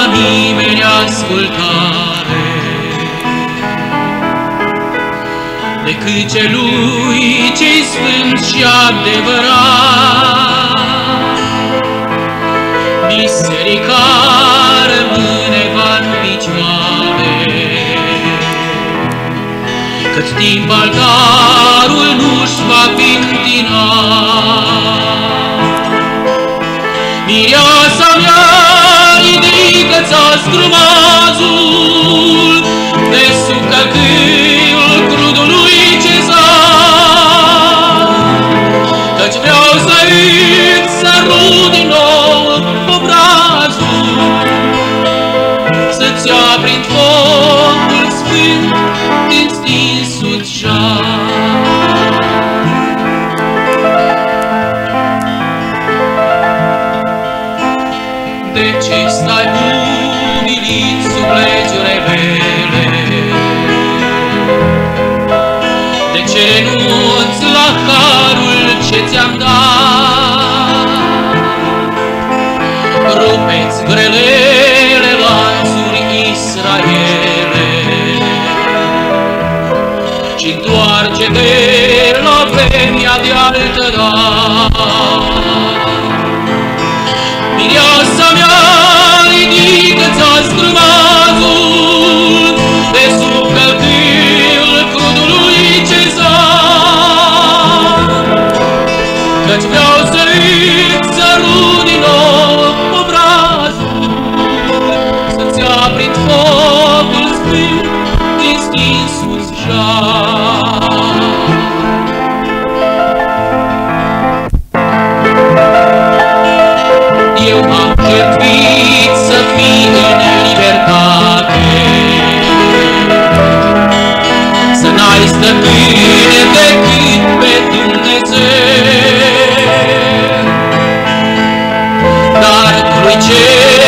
nimeni ascultare decât celui ce-i sfânt și adevărat. Biserica rămâne va în picioare, cât timp altarul nu-și va fi întinat. Mireasa mea, ridică-ți strumazul de sub călcâiul crudului cezar, căci vreau să îți sărut din nou obrazul, să-ți aprind focul sfânt din stinsul jar. De ce stai umilit sub legi rebele? De ce renunți la harul ce ți-am dat? Rupeți grelele lanțuri Israele și întoarce-te la vremea de altădată. Mireasa mea, ridică-ți strumazul de sub călcâiul crudului cezar, căci vreau să îți sărut din nou obrazul, să-ți aprind focul sfânt din stinsul jar. Eu am jertfit să fii în libertate, să n-ai stăpâne decât pe Dumnezeu, dar crucea